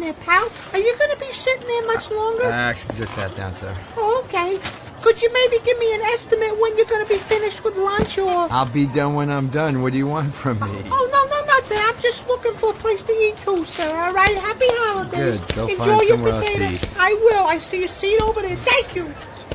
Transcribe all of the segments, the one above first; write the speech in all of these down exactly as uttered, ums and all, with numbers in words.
there, pal. Are you going to be sitting there much longer? I actually just sat down, sir. Oh, okay. Could you maybe give me an estimate when you're going to be finished with lunch, or... I'll be done when I'm done. What do you want from me? Oh, no, no, nothing. I'm just looking for a place to eat, too, sir. All right? Happy holidays. Good. Go Enjoy find your somewhere else to potato. eat. I will. I see a seat over there. Thank you.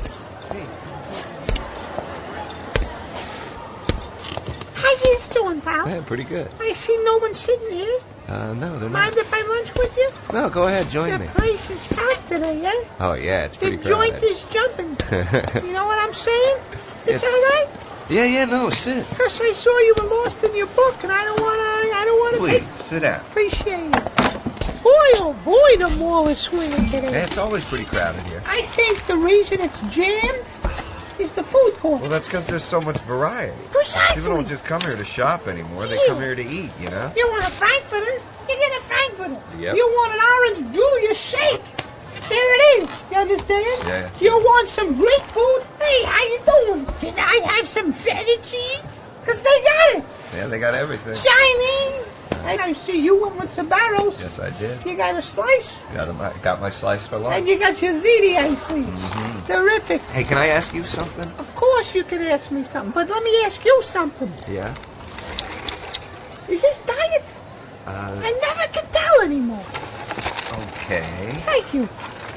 How you doing, pal? Yeah, pretty good. I see no one sitting here. Uh, no, they're Mind not. if I lunch with you? No, go ahead, join The me. place is packed today, eh? Oh, yeah, it's The pretty joint crowded. is jumping. You know what I'm saying? It's Yeah. all right? Yeah, yeah, no, sit. Because I saw you were lost in your book, and I don't want to... I don't want to... Please, sit down. Appreciate it. Boy, oh boy, the mall is swinging today. Yeah, it's always pretty crowded here. I think the reason it's jammed is the food court. Well, that's because there's so much variety. Precisely. People don't just come here to shop anymore. They Yeah. come here to eat, you know? You want a Frankfurter? You get a Frankfurter. Yep. You want an orange Julia shake? There it is. You understand? Yeah. You want some Greek food? Hey, how you doing? Can I have some feta cheese? Because they got it. Yeah, they got everything. Chinese. And I see you went with Sabaros. Yes, I did. You got a slice. Got, 'em- I got my slice for And lunch. you got your ziti, I see. Mm-hmm. Terrific. Hey, can I ask you something? Of course you can ask me something, but let me ask you something. Yeah? Is this diet? Uh, I never can tell anymore. okay. Thank you.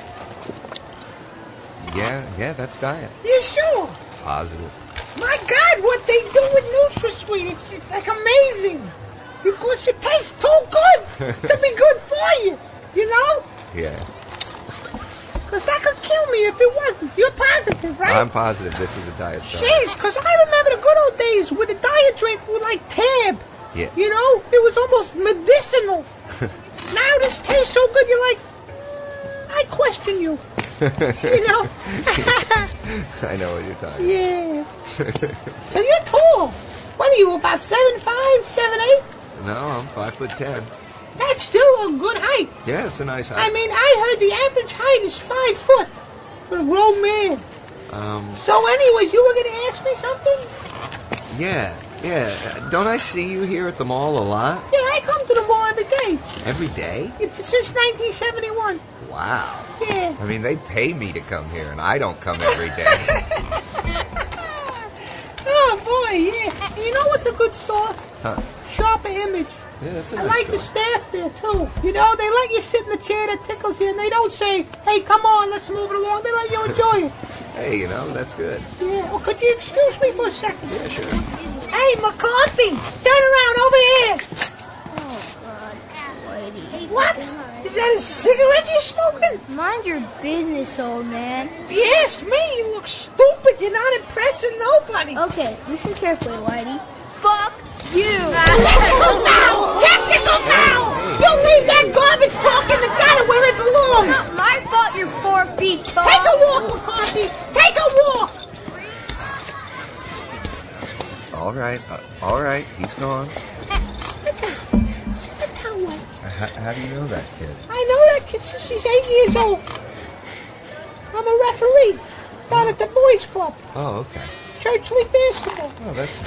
Yeah, yeah, that's diet. You sure? Positive. My God, what they do with NutraSweet, it's, it's like amazing. Because it tastes too good to be good for you, you know? Yeah. Because that could kill me if it wasn't. You're positive, right? I'm positive this is a diet soda. Jeez, because I remember the good old days where the diet drink was like Tab. Yeah. You know? It was almost medicinal. Now this tastes so good, you're like, mm, I question you. You know? I know what you're talking Yeah. So you're tall. What are you, about seven five, seven eight? about. No, I'm five foot ten. That's still a good height. Yeah, it's a nice I height. mean, I heard the average height is five foot for a grown man. Um, So anyways, you were going to ask me something? yeah, yeah. Uh, Don't I see you here at the mall a lot? Yeah, I come to the mall every day. Every day? It's since nineteen seventy-one. Wow. Yeah. I mean, they pay me to come here, and I don't come every day. Oh, boy, yeah. You know what's a good store? Huh. Sharper Image. Yeah, that's a I nice like the store. staff there, too. You know, they let you sit in the chair that tickles you, and they don't say, hey, come on, let's move it along. They let you enjoy it. Hey, you know, that's good. Yeah. Well, could you excuse me for a second? Yeah, sure. Hey, McCarthy, turn around over here. Oh, God, Whitey. What? Is that a cigarette you're smoking? Mind your business, old man. If you ask me, you look stupid. You're not impressing nobody. Okay, listen carefully, Whitey. Fuck you. Technical foul! Technical foul! You leave that garbage talk in the gutter where it belongs. Not my fault you're four feet tall. Take a walk, McCarthy. Take a walk. All right, uh, all right. He's gone. Sit down. Sit down, White. How, how do you know that kid? I know that kid since she's eight years old. I'm a referee down at the boys' club. Oh, okay. Church League basketball. Oh, that's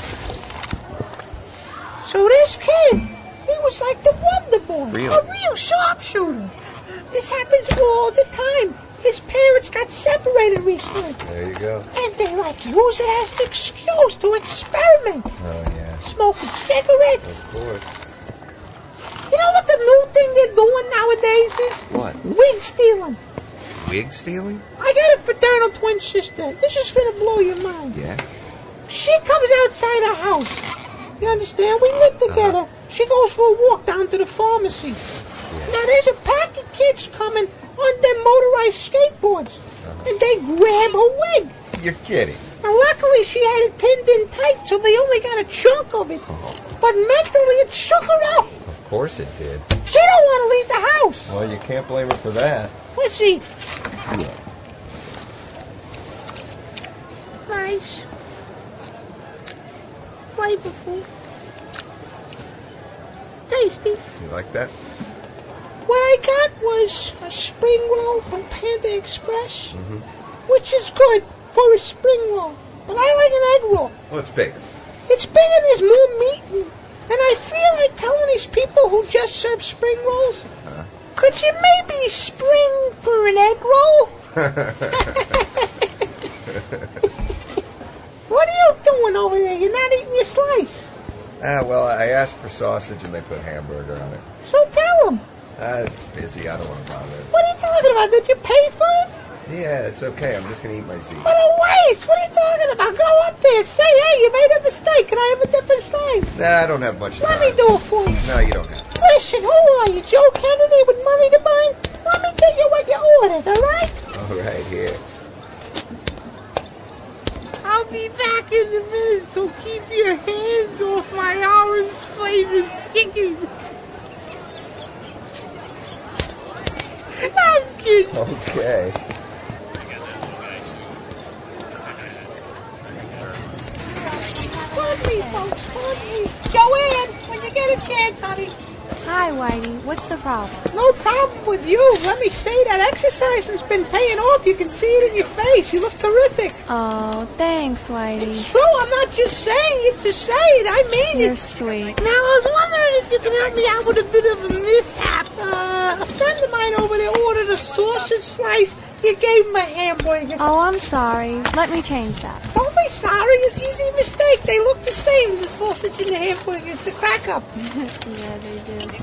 So this kid, he was like the Wonder Boy. Really? A real sharpshooter. This happens all the time. His parents got separated recently. there. You go. And they like use it as an excuse to experiment. Oh yeah. Smoking cigarettes. Of course. You know what the new thing they're doing nowadays is? What? Wig stealing. Wig stealing? I got a fraternal twin sister. This is going to blow your mind. Yeah. She comes outside her house. You understand? We live together. She goes for a walk down to the pharmacy. Yeah. Now there's a pack of kids coming on their motorized skateboards. And they grab her wig. You're kidding. Now luckily she had it pinned in tight so they only got a chunk of it. Oh, But mentally it shook her up. of course it did. She don't want to leave the house. Well, you can't blame her for that. Let's see. Nice. Flavorful. Tasty. You like that? What I got was a spring roll from Panda Express, Mm-hmm. which is good for a spring roll. But I like an egg roll. Well, it's bigger. It's bigger, there's more meat, in, and I feel like telling these people who just serve spring rolls, Uh, Could you maybe spring for an egg roll? What are you doing over there? You're not eating your slice. Ah, well, I asked for sausage and they put hamburger on it. So tell them. Ah, it's busy. I don't want to bother. What are you talking about? Did you pay for it? Yeah, it's okay. I'm just going to eat my ziti. What a waste! What are you talking about? Go up there. Say, hey, you made a mistake. Can I have a different slice? Nah, I don't have much Let time. me do it for you. No, you don't have to. Listen, who are you, Joe Kennedy with money to burn? Let me get you what you ordered, all right? All right, here. I'll be back in a minute, so keep your hands off my orange-flavored chicken. I'm kidding. Okay. Pardon me, folks, pardon me. Joanne, when you get a chance, honey. Hi, Whitey. What's the problem? No problem with you. Let me say that exercising's been paying off. You can see it in your face. You look terrific. Oh, thanks, Whitey. It's true. I'm not just saying it to say it. I mean You're it. sweet. Now, I was wondering if you could help me out with a bit of a mishap. Uh, a friend of mine over there ordered a sausage slice. You gave him a hamburger. Oh, I'm sorry. Let me change that. Don't be sorry. It's an easy mistake. They look the same, the sausage and the hamburger. It's a crack-up. Yeah, they do.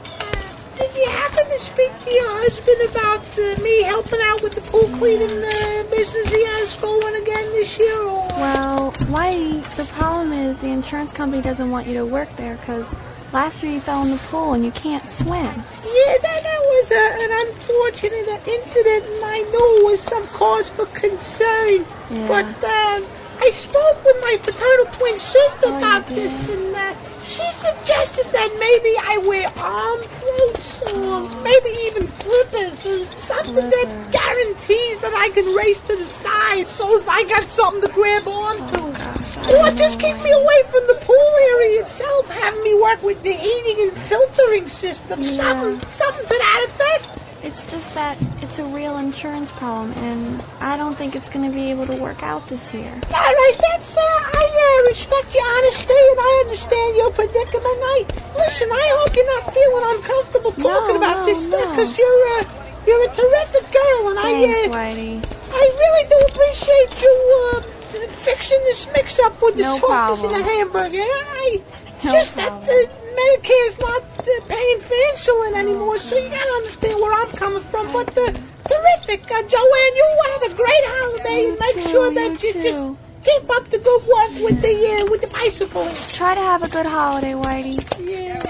Did you happen to speak to your husband about uh, me helping out with the pool cleaning uh, business he has going again this year? Or? Well, Whitey, the problem is the insurance company doesn't want you to work there because last year you fell in the pool and you can't swim. Yeah, that, that was a, an unfortunate incident, and I knew it was some cause for concern. Yeah. But um, I spoke with my fraternal twin sister Oh, you about did? this, and uh, she suggested that maybe I wear arm floats or maybe even flippers, or something that Flippers. guarantees that I can race to the side so as I got something to grab onto. Oh, gosh. I Or don't just know, keep me Whitey. away from the pool area itself, having me work with the heating and filtering system, Yeah. something, something to that effect. It's just that it's a real insurance problem, and I don't think it's going to be able to work out this year. All right, that's, uh, I uh, respect your honesty, and I understand your predicament. I, listen, I hope you're not feeling uncomfortable talking No, about no, this, no. because you're, uh, you're a terrific girl, and Thanks, I, uh, Whitey. I really do appreciate you, uh, fixing this mix-up with the No sausage and problem. the hamburger. I, it's No just problem. that uh, Medicare's not uh, paying for insulin anymore, so you gotta understand where I'm coming from. But uh, terrific, uh, Joanne, you have a great holiday. You and Make too, sure that you you, just too. keep up the good work with the uh, with the bicycle. Try to have a good holiday, Whitey. Yeah.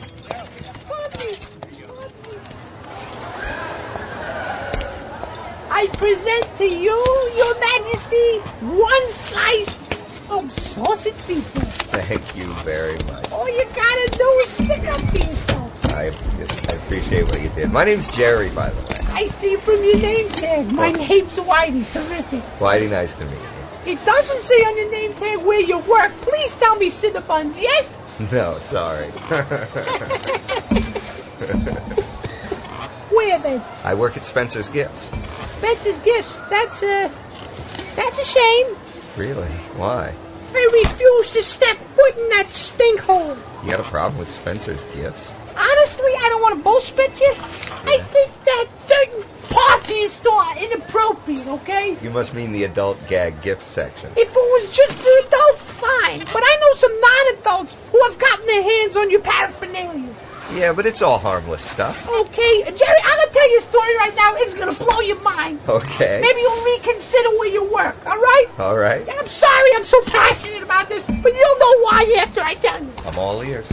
I present to you, Your Majesty, one slice of sausage pizza. Thank you very much. All you gotta do is stick up for yourself. I, I appreciate what you did. My name's Jerry, by the way. I see from your name tag. My name's Whitey. Terrific. Whitey, nice to meet you. It doesn't say on your name tag where you work. Please tell me Cinnabons, yes? No, sorry. Where then? I work at Spencer's Gifts. Spencer's Gifts. That's a, that's a shame. Really? Why? I refuse to step foot in that stink hole. You got a problem with Spencer's Gifts? Honestly, I don't want to bullshit you. I think that certain parts of your store are inappropriate, okay? You must mean the adult gag gift section. If it was just for adults, fine. But I know some non-adults who have gotten their hands on your paraphernalia. Yeah, but it's all harmless stuff. Okay, Jerry, I'm gonna tell you a story right now. It's gonna blow your mind. Okay. Maybe you'll reconsider where you work, all right? All right. I'm sorry I'm so passionate about this, but you'll know why after I tell you. I'm all ears.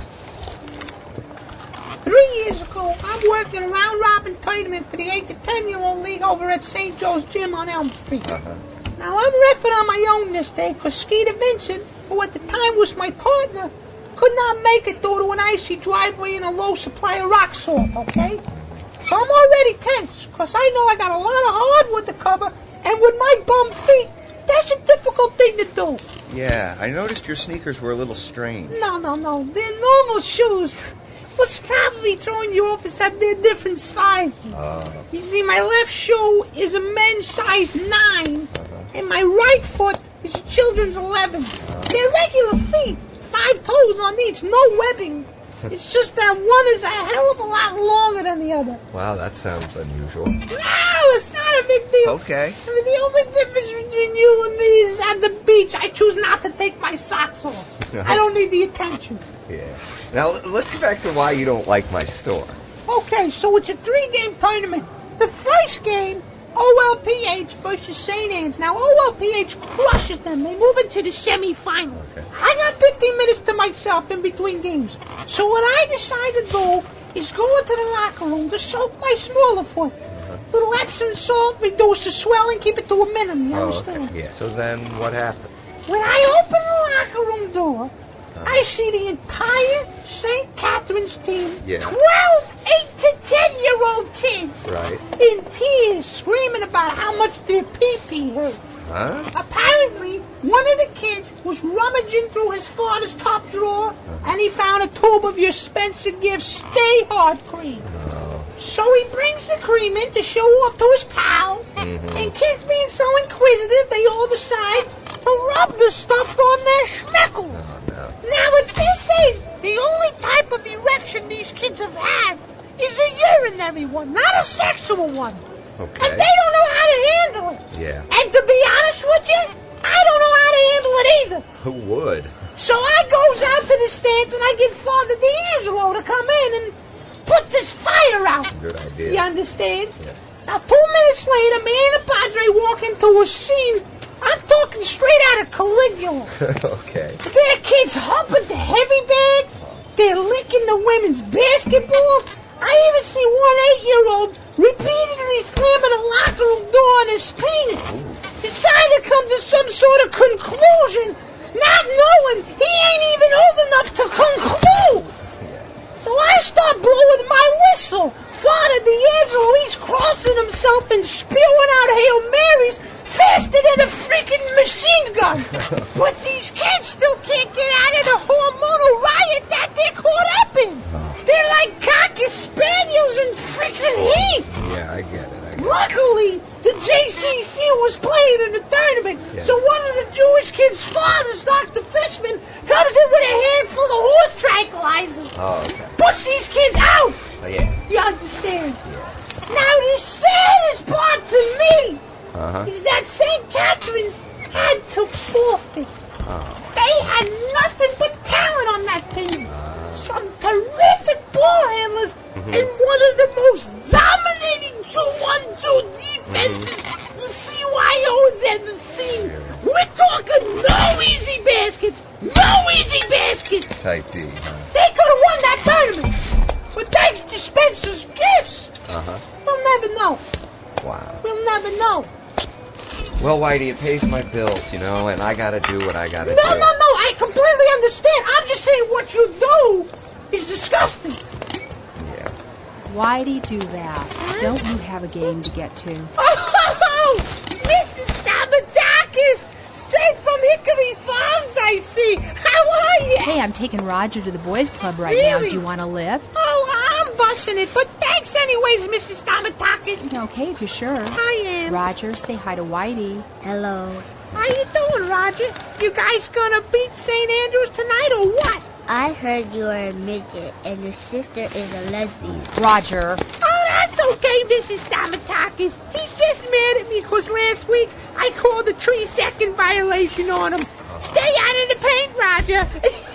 Three years ago, I'm working a round-robin tournament for the eight to ten-year-old league over at Saint Joe's Gym on Elm Street. Uh-huh. Now, I'm reffing on my own this day because Skeeter Vincent, who at the time was my partner, could not make it due to an icy driveway and a low supply of rock salt, okay? So I'm already tense because I know I got a lot of hardwood to cover, and with my bum feet, that's a difficult thing to do. Yeah, I noticed your sneakers were a little strange. No, no, no. They're normal shoes. What's probably throwing you off is that they're different sizes. Oh. You see, my left shoe is a men's size nine, and my right foot is a children's eleven. They're regular feet, five toes on each, no webbing. It's just that one is a hell of a lot longer than the other. Wow, that sounds unusual. No, it's not a big deal. Okay. I mean, the only difference between you and me is at the beach, I choose not to take my socks off. I don't need the attention. Yeah. Now, l- let's get back to why you don't like my store. Okay, so it's a three-game tournament. The first game, O L P H versus Saint Anne's. Now, O L P H crushes them. They move into the semifinal. Okay. I got fifteen minutes to myself in between games. So what I decided to do is go into the locker room to soak my smaller foot. Uh-huh. Little Epsom salt, reduce the swelling, keep it to a minimum. You Oh, understand? okay. Yeah. So then what happened? When I open the locker room door, I see the entire Saint Catherine's team, Yeah. twelve, eight to ten-year-old kids, Right. in tears, screaming about how much their pee-pee hurt. Huh? Apparently, one of the kids was rummaging through his father's top drawer, and he found a tube of your Spencer Gift Stay Hard cream. So he brings the cream in to show off to his pals, and kids being so inquisitive, they all decide to rub the stuff on their schmeckles. Now, at this age, the only type of erection these kids have had is a urinary one, not a sexual one. Okay. And they don't know how to handle it. Yeah. And to be honest with you, I don't know how to handle it either. Who would? So I goes out to the stands and I get Father D'Angelo to come in and put this fire out. Good idea. You understand? Now, two minutes later, me and the Padre walk into a scene. I'm talking straight out of Caligula. Okay. There are kids humping the heavy bags. They're licking the women's basketballs. I even see one eight-year-old repeatedly slamming a locker room door on his penis. He's trying to come to some sort of conclusion, not knowing he ain't even old enough to conclude. So I start blowing my whistle. Father D'Angelo, he's crossing himself and spewing out Hail Marys faster than a freaking machine gun. But these kids still can't get out of the hormonal riot that they're caught up in. They're like cocker spaniels in freaking heat. Yeah, I get it. I get it. Luckily, the J C C was playing in the tournament, Yeah. so one of the Jewish kids' fathers, Doctor Fishman, comes in with a handful of horse tranquilizers. Oh, okay. Push these kids out. Oh, yeah. You understand? Now, the saddest part to me Uh-huh. is that Saint Catherine's had to forfeit. They had nothing but talent on that team. Some terrific ball handlers and one of the most dominating two-one-two defenses the C Y O has ever seen. We're talking no easy baskets, no easy baskets. Type D, huh? They could have won that tournament, but thanks to Spencer's gifts, Uh-huh. we'll never know. Wow. We'll never know. Well, Whitey, it pays my bills, you know, and I gotta do what I gotta No, do. no, no, I completely understand. I'm just saying what you do is disgusting. Yeah. Why'd do that? Don't you have a game to get to? Oh, Missus Stamatakis! Straight from Hickory Farms, I see. How are you? Hey, I'm taking Roger to the boys' club right now. Really? Do you want to lift? Oh, I'm bussing it, but thanks anyways, Missus Stamatakis. Okay, if you're sure. I am. Roger, say hi to Whitey. Hello. How you doing, Roger? You guys gonna beat Saint Andrews tonight or what? I heard you are a midget and your sister is a lesbian. Roger. Oh, that's okay, Missus Stamatakis. He's just mad at me because last week I called a three-second violation on him. Stay out of the paint, Roger.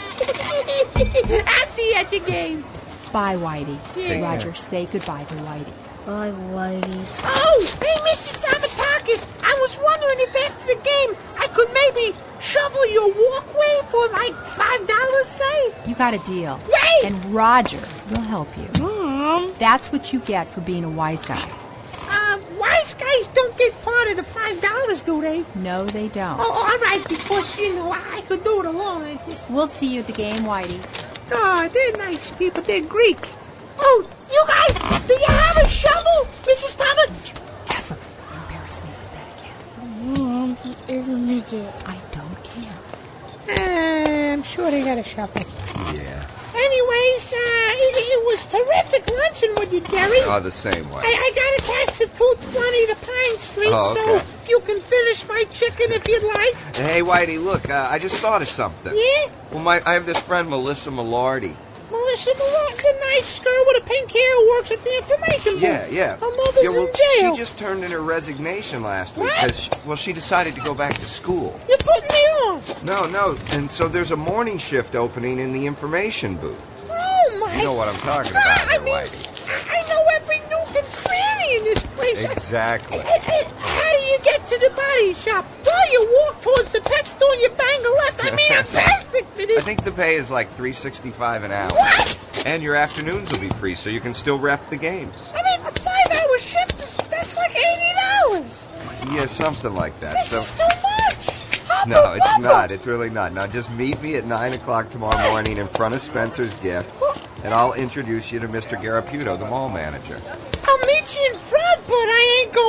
I'll see you at the game. Bye, Whitey. Yeah. Roger, say goodbye to Whitey. Bye, Whitey. Oh, hey, Missus Stamatakis. I was wondering if after the game I could maybe shovel your walkway for like five dollars, say? You got a deal. Great! And Roger will help you. Mom. That's what you get for being a wise guy. Uh, wise guys don't get part of the five dollars, do they? No, they don't. Oh, all right, because, you know, I could do it alone, I think. We'll see you at the game, Whitey. Oh, they're nice people. They're Greek. Oh, you guys, do you have a shovel, Missus Thomas? Ever embarrass me like that again. Mom, he is a midget. I don't care. Uh, I'm sure they got a shovel. Yeah. Anyways, uh, it, it was terrific luncheon with you, Gary. Oh, the same way. I, I gotta catch the two twenty to Pine Street, Oh, okay. so you can finish my chicken if you'd like. Hey, Whitey, look, uh, I just thought of something. Yeah? Well, my I have this friend, Melissa Millardi. Melissa Melissa Malone, the nice girl with a pink hair who works at the information booth. Yeah, yeah. Her mother's yeah, well, in jail. She just turned in her resignation last week What? because, well, she decided to go back to school. You're putting me on. No, no, and so there's a morning shift opening in the information booth. Oh, my You know what I'm talking God, about, I there, mean, Whitey. I I know every nook and cranny in this place. Exactly. I- I- I- How do you get to the body shop? Well, you walk towards the pet store and you bang a left. I mean, I'm perfect for this. I think the pay is like three sixty-five an hour. What? And your afternoons will be free, so you can still ref the games. I mean, a five-hour shift, is, that's like eighty dollars. Yeah, something like that. This So is too much. Hubba no, it's bubba. not. It's really not. Now just meet me at nine o'clock tomorrow morning in front of Spencer's Gift, and I'll introduce you to Mister Garaputo, the mall manager. I'll meet you in front, but I ain't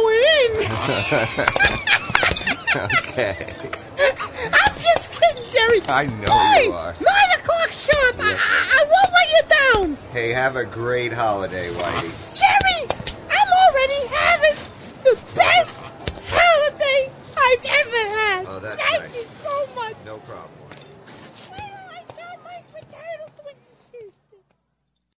going in. Okay. I'm just kidding, Jerry. I know Boy, you are. Nine o'clock sharp. I, Yeah. I, I won't let you down. Hey, have a great holiday, Whitey. Jerry, I'm already having the best holiday I've ever had. Oh, that's Thank nice. you so much. No problem.